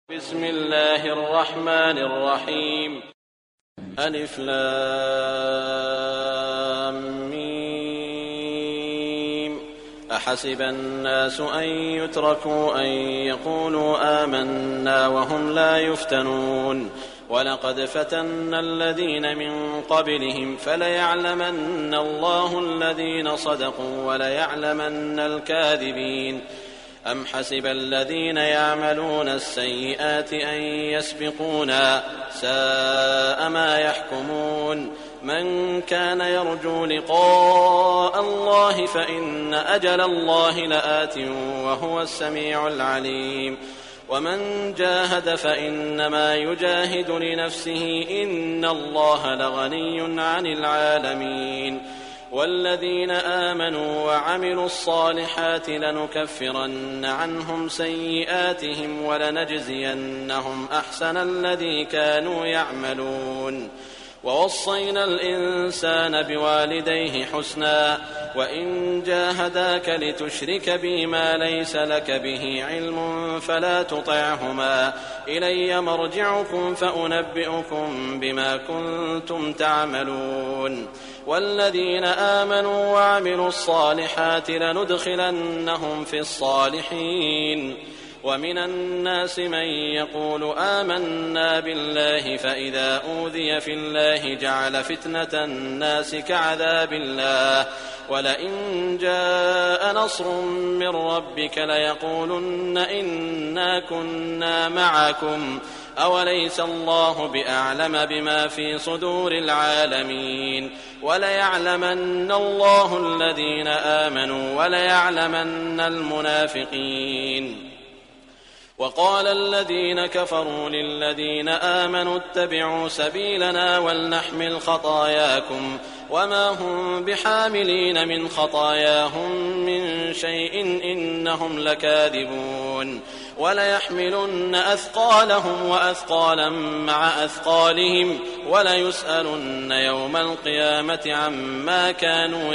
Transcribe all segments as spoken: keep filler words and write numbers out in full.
بسم الله الرحمن الرحيم. ألف لام ميم. أحسب الناس أن يتركوا أن يقولوا آمنا وهم لا يفتنون ولقد فتنا الذين من قبلهم فليعلمن الله الذين صدقوا وليعلمن الكاذبين. أم حسب الذين يعملون السيئات أن يسبقونا ساء ما يحكمون. من كان يرجو لقاء الله فإن أجل الله لآت وهو السميع العليم. ومن جاهد فإنما يجاهد لنفسه إن الله لغني عن العالمين. والذين آمنوا وعملوا الصالحات لنكفرن عنهم سيئاتهم ولنجزينهم أحسن الذي كانوا يعملون. ووصينا الإنسان بوالديه حسنا وإن جاهداك لتشرك بي ما ليس لك به علم فلا تطعهما إلي مرجعكم فأنبئكم بما كنتم تعملون. والذين آمنوا وعملوا الصالحات لندخلنهم في الصالحين. ومن الناس من يقول آمنا بالله فإذا أوذي في الله جعل فتنة الناس كعذاب الله ولئن جاء نصر من ربك ليقولن إنا كنا معكم أوليس الله بأعلم بما في صدور العالمين. وليعلمن الله الذين آمنوا وليعلمن المنافقين. وقال الذين كفروا للذين آمنوا اتبعوا سبيلنا ولنحمل خطاياكم وما هم بحاملين من خطاياهم من شيء إنهم لكاذبون. وليحملن أثقالهم وأثقالا مع أثقالهم وليسألن يوم القيامة عما كانوا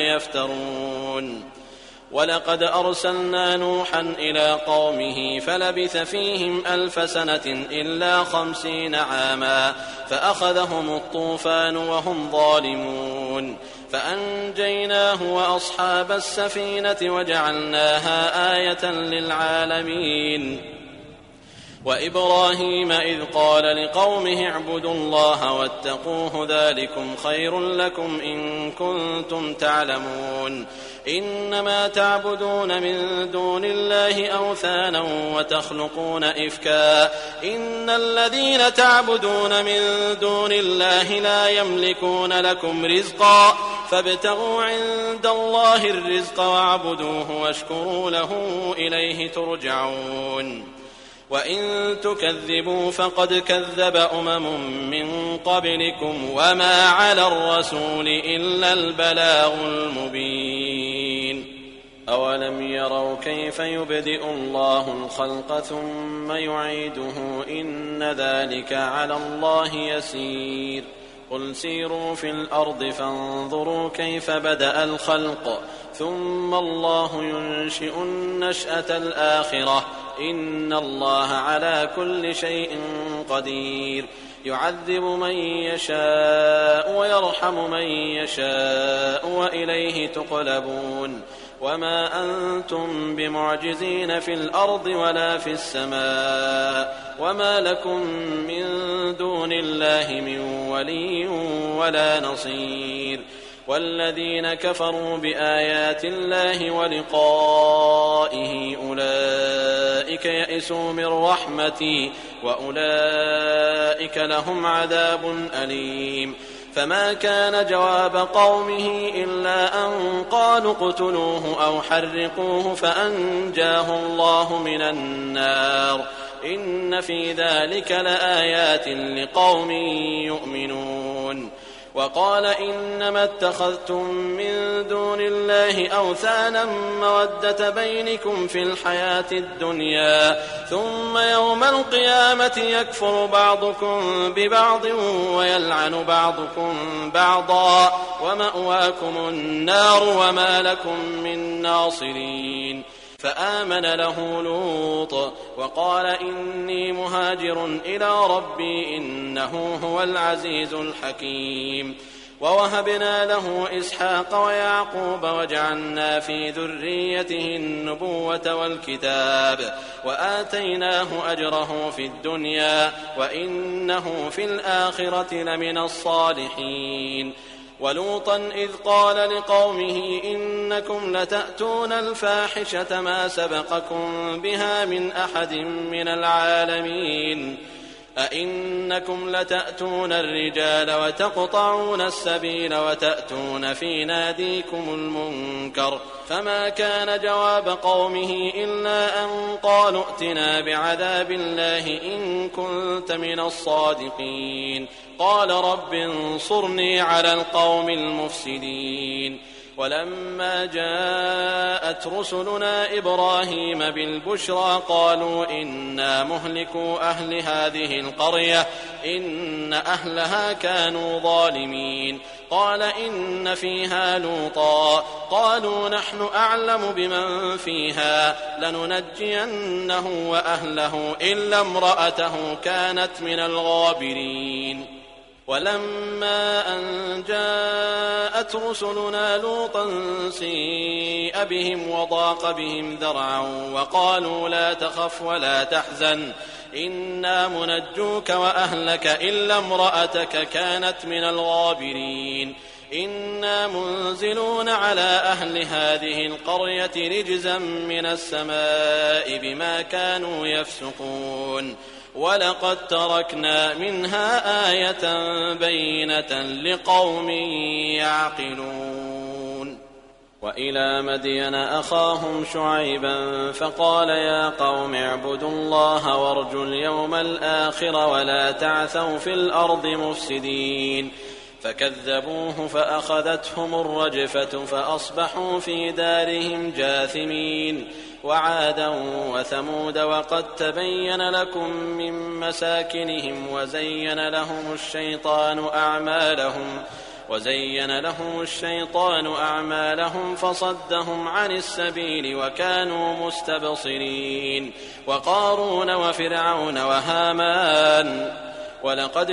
يفترون. ولقد أرسلنا نوحا إلى قومه فلبث فيهم ألف سنة إلا خمسين عاما فأخذهم الطوفان وهم ظالمون فأنجيناه وأصحاب السفينة وجعلناها آية للعالمين. وإبراهيم إذ قال لقومه اعبدوا الله واتقوه ذلكم خير لكم إن كنتم تعلمون. إنما تعبدون من دون الله أوثانا وتخلقون إفكا إن الذين تعبدون من دون الله لا يملكون لكم رزقا فابتغوا عند الله الرزق واعبدوه واشكروا له إليه ترجعون. وإن تكذبوا فقد كذب أمم من قبلكم وما على الرسول إلا البلاغ المبين. أولم يروا كيف يبدئ الله الخلق ثم يعيده إن ذلك على الله يسير. قل سيروا في الأرض فانظروا كيف بدأ الخلق ثم الله ينشئ النشأة الآخرة إن الله على كل شيء قدير. يعذب من يشاء ويرحم من يشاء وإليه تقلبون. وما أنتم بمعجزين في الأرض ولا في السماء وما لكم من دون الله من ولي ولا نصير. والذين كفروا بآيات الله ولقائه أولئك يئسوا من رحمتي وأولئك لهم عذاب أليم. فما كان جواب قومه إلا أن قالوا اقتلوه أو حرقوه فأنجاه الله من النار إن في ذلك لآيات لقوم يؤمنون. وقال إنما اتخذتم من دون الله أوثانا مودة بينكم في الحياة الدنيا ثم يوم القيامة يكفر بعضكم ببعض ويلعن بعضكم بعضا ومأواكم النار وما لكم من ناصرين. فآمن له لوط وقال إني مهاجر إلى ربي إنه هو العزيز الحكيم. ووهبنا له إسحاق ويعقوب وجعلنا في ذريته النبوة والكتاب وآتيناه أجره في الدنيا وإنه في الآخرة لمن الصالحين. ولوطا إذ قال لقومه إنكم لتأتون الفاحشة ما سبقكم بها من أحد من العالمين أئنكم لتأتون الرجال وتقطعون السبيل وتأتون في ناديكم المنكر فما كان جواب قومه إلا أن قالوا ائتنا بعذاب الله إن كنت من الصادقين قال رب انصرني على القوم المفسدين. ولما جاءت رسلنا إبراهيم بالبشرى قالوا إنا مهلكو أهل هذه القرية إن أهلها كانوا ظالمين قال إن فيها لوطا قالوا نحن أعلم بمن فيها لننجينه وأهله إلا امرأته كانت من الغابرين. ولما أن جاءت رسلنا لوطا سيء بهم وضاق بهم ذرعا وقالوا لا تخف ولا تحزن إنا منجوك وأهلك إلا امرأتك كانت من الغابرين إنا منزلون على أهل هذه القرية رجزا من السماء بما كانوا يفسقون ولقد تركنا منها آية بينة لقوم يعقلون. وإلى مدين أخاهم شعيبا فقال يا قوم اعبدوا الله وارجوا اليوم الآخر ولا تعثوا في الأرض مفسدين فكذبوه فأخذتهم الرجفة فأصبحوا في دارهم جاثمين. وعادا وثمود وقد تبين لكم من مساكنهم وزين لهم الشيطان أعمالهم وزين لهم الشيطان أعمالهم فصدهم عن السبيل وكانوا مستبصرين. وقارون وفرعون وهامان ولقد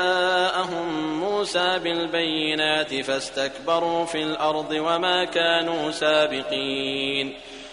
جاءهم موسى بالبينات فاستكبروا في الأرض وما كانوا سابقين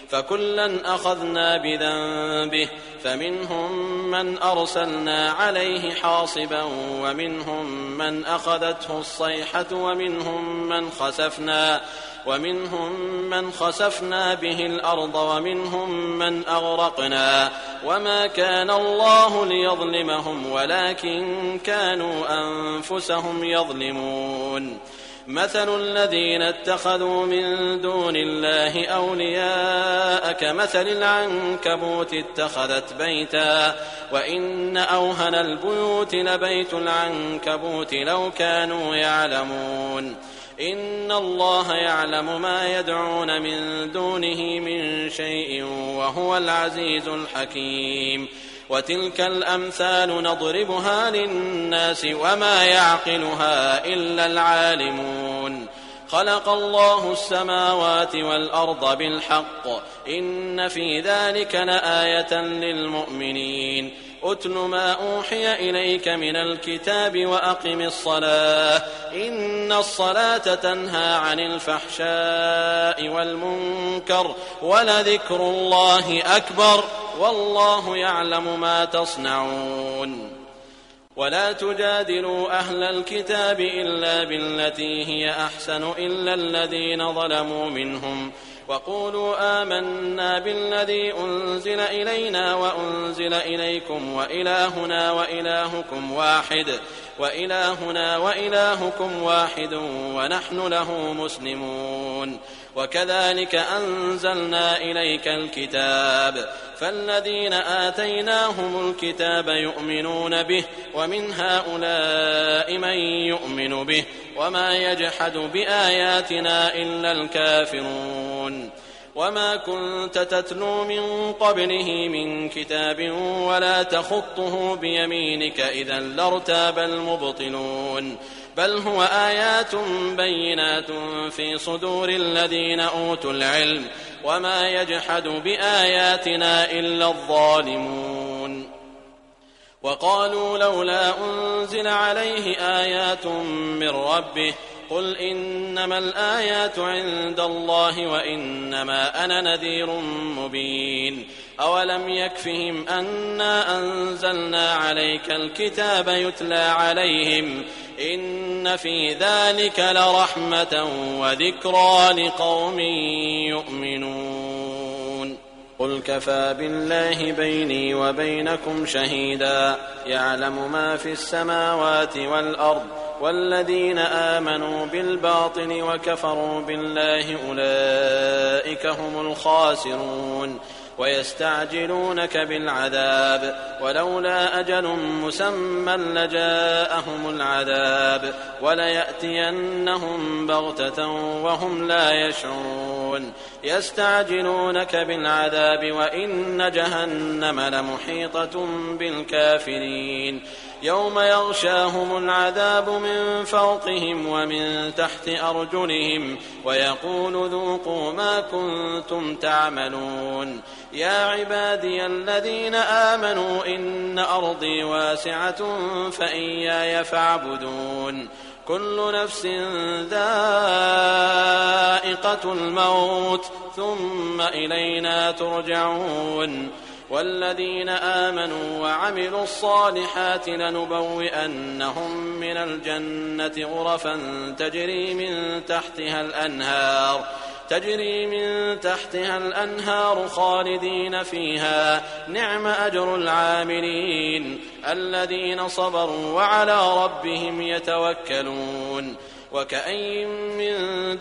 فكلا أخذنا بذنبه فمنهم من أرسلنا عليه حاصبا ومنهم من أخذته الصيحة ومنهم من خسفنا ومنهم من خسفنا به الأرض ومنهم من أغرقنا وما كان الله ليظلمهم ولكن كانوا أنفسهم يظلمون. مثل الذين اتخذوا من دون الله أولياء كمثل العنكبوت اتخذت بيتا وإن أوهن البيوت لبيت العنكبوت لو كانوا يعلمون إن الله يعلم ما يدعون من دونه من شيء وهو العزيز الحكيم. وتلك الأمثال نضربها للناس وما يعقلها إلا العالمون. خلق الله السماوات والأرض بالحق إن في ذلك لآية للمؤمنين. أتل ما أوحي إليك من الكتاب وأقم الصلاة إن الصلاة تنهى عن الفحشاء والمنكر ولذكر الله أكبر والله يعلم ما تصنعون. ولا تجادلوا أهل الكتاب إلا بالتي هي أحسن إلا الذين ظلموا منهم وقولوا آمنا بالذي أنزل إلينا وأنزل إليكم وإلهنا وإلهكم واحد وإلهنا وإلهكم واحد ونحن له مسلمون. وكذلك أنزلنا إليك الكتاب فالذين آتيناهم الكتاب يؤمنون به ومن هؤلاء من يؤمن به وما يجحد بآياتنا إلا الكافرون. وما كنت تتلو من قبله من كتاب ولا تخطه بيمينك إذا لارتاب المبطلون. بل هو آيات بينات في صدور الذين أوتوا العلم وما يجحد بآياتنا إلا الظالمون. وقالوا لولا أنزل عليه آيات من ربه قل إنما الآيات عند الله وإنما أنا نذير مبين. أولم يكفهم أنا أنزلنا عليك الكتاب يتلى عليهم إن في ذلك لرحمة وذكرى لقوم يؤمنون. قل كفى بالله بيني وبينكم شهيدا يعلم ما في السماوات والأرض والذين آمنوا بالباطل وكفروا بالله أولئك هم الخاسرون. ويستعجلونك بالعذاب ولولا أجل مسمى لجاءهم العذاب وليأتينهم بغتة وهم لا يشعرون. يستعجلونك بالعذاب وإن جهنم لمحيطة بالكافرين يوم يغشاهم العذاب من فوقهم ومن تحت أرجلهم ويقول ذوقوا ما كنتم تعملون. يا عبادي الذين آمنوا إن أرضي واسعة فإياي فاعبدون. كل نفس ذائقة الموت ثم إلينا ترجعون. والذين آمنوا وعملوا الصالحات لنبوئنهم من الجنة غرفا تجري من تحتها الأنهار تجري من تحتها الأنهار خالدين فيها نعم أجر العاملين الذين صبروا وعلى ربهم يتوكلون. وكأين من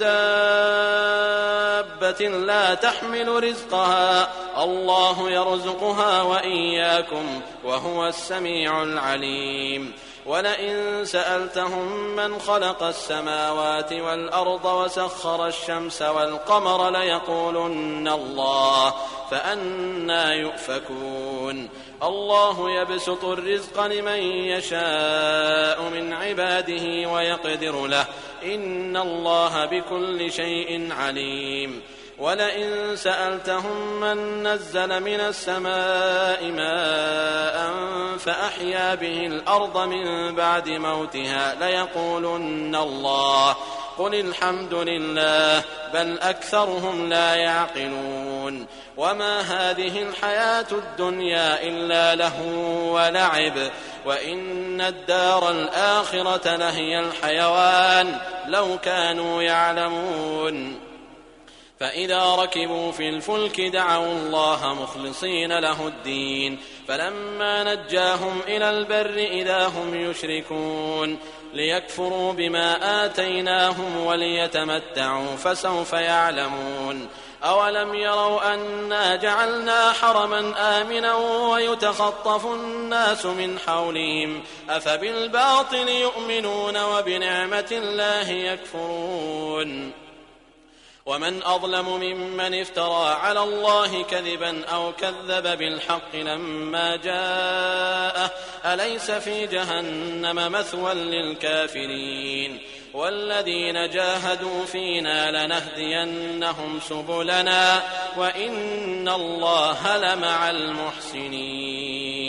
دابة لا تحمل رزقها الله يرزقها وإياكم وهو السميع العليم. ولئن سألتهم من خلق السماوات والأرض وسخر الشمس والقمر ليقولن الله فأنى يؤفكون. الله يبسط الرزق لمن يشاء من عباده ويقدر له إن الله بكل شيء عليم. ولئن سألتهم من نزل من السماء ماء فأحيا به الأرض من بعد موتها ليقولن الله قل الحمد لله بل أكثرهم لا يعقلون. وما هذه الحياة الدنيا إلا لهو ولعب وإن الدار الآخرة لهي الحيوان لو كانوا يعلمون. فإذا ركبوا في الفلك دعوا الله مخلصين له الدين فلما نجاهم إلى البر إذا هم يشركون ليكفروا بما آتيناهم وليتمتعوا فسوف يعلمون. أولم يروا أنا جعلنا حرما آمنا ويتخطف الناس من حولهم أفبالباطل يؤمنون وبنعمة الله يكفرون. ومن أظلم ممن افترى على الله كذبا أو كذب بالحق لما جاءه أليس في جهنم مثوى للكافرين. والذين جاهدوا فينا لنهدينهم سبلنا وإن الله لمع المحسنين.